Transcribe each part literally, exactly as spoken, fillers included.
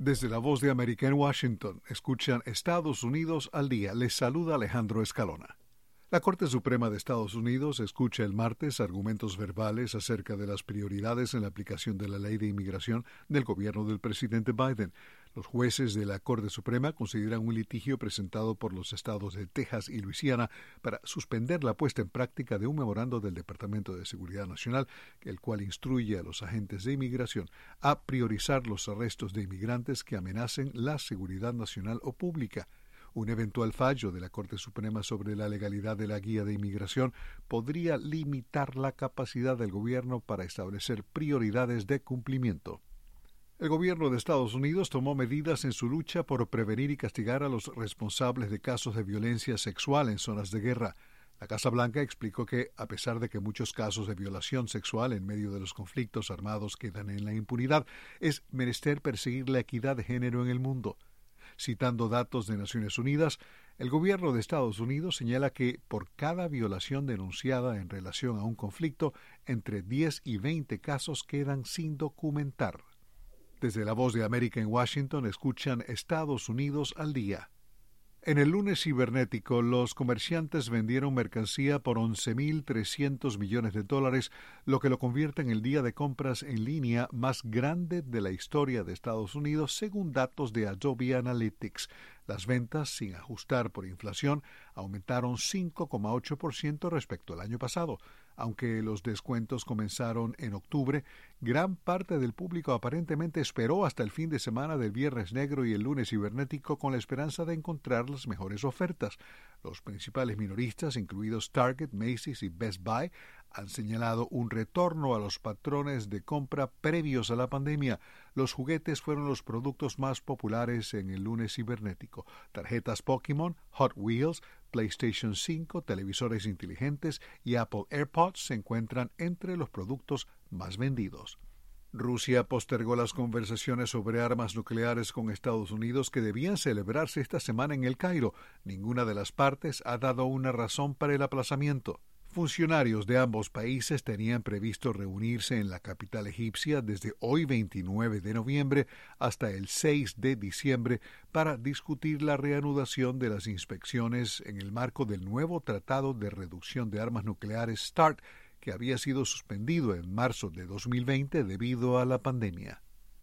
Desde la Voz de América en Washington, escuchan Estados Unidos al día. Les saluda Alejandro Escalona. La Corte Suprema de Estados Unidos escucha el martes argumentos verbales acerca de las prioridades en la aplicación de la ley de inmigración del gobierno del presidente Biden. Los jueces de la Corte Suprema consideran un litigio presentado por los estados de Texas y Luisiana para suspender la puesta en práctica de un memorando del Departamento de Seguridad Nacional, el cual instruye a los agentes de inmigración a priorizar los arrestos de inmigrantes que amenacen la seguridad nacional o pública. Un eventual fallo de la Corte Suprema sobre la legalidad de la guía de inmigración podría limitar la capacidad del gobierno para establecer prioridades de cumplimiento. El gobierno de Estados Unidos tomó medidas en su lucha por prevenir y castigar a los responsables de casos de violencia sexual en zonas de guerra. La Casa Blanca explicó que, a pesar de que muchos casos de violación sexual en medio de los conflictos armados quedan en la impunidad, es menester perseguir la equidad de género en el mundo. Citando datos de Naciones Unidas, el gobierno de Estados Unidos señala que por cada violación denunciada en relación a un conflicto, entre diez y veinte casos quedan sin documentar. Desde la Voz de América en Washington escuchan Estados Unidos al día. En el lunes cibernético, los comerciantes vendieron mercancía por once mil trescientos millones de dólares, lo que lo convierte en el día de compras en línea más grande de la historia de Estados Unidos, según datos de Adobe Analytics. Las ventas, sin ajustar por inflación, aumentaron cinco coma ocho por ciento respecto al año pasado. Aunque los descuentos comenzaron en octubre, gran parte del público aparentemente esperó hasta el fin de semana del Viernes Negro y el lunes cibernético con la esperanza de encontrar las mejores ofertas. Los principales minoristas, incluidos Target, Macy's y Best Buy, han señalado un retorno a los patrones de compra previos a la pandemia. Los juguetes fueron los productos más populares en el lunes cibernético. Tarjetas Pokémon, Hot Wheels, PlayStation cinco, televisores inteligentes y Apple AirPods se encuentran entre los productos más vendidos. Rusia postergó las conversaciones sobre armas nucleares con Estados Unidos que debían celebrarse esta semana en El Cairo. Ninguna de las partes ha dado una razón para el aplazamiento. Funcionarios de ambos países tenían previsto reunirse en la capital egipcia desde hoy veintinueve de noviembre hasta el seis de diciembre para discutir la reanudación de las inspecciones en el marco del nuevo Tratado de Reducción de Armas Nucleares START, que había sido suspendido en marzo de dos mil veinte debido a la pandemia.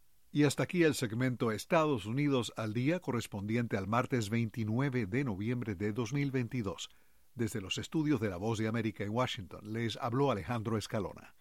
Y hasta aquí el segmento Estados Unidos al día correspondiente al martes veintinueve de noviembre de dos mil veintidós. Desde los estudios de La Voz de América en Washington, les habló Alejandro Escalona.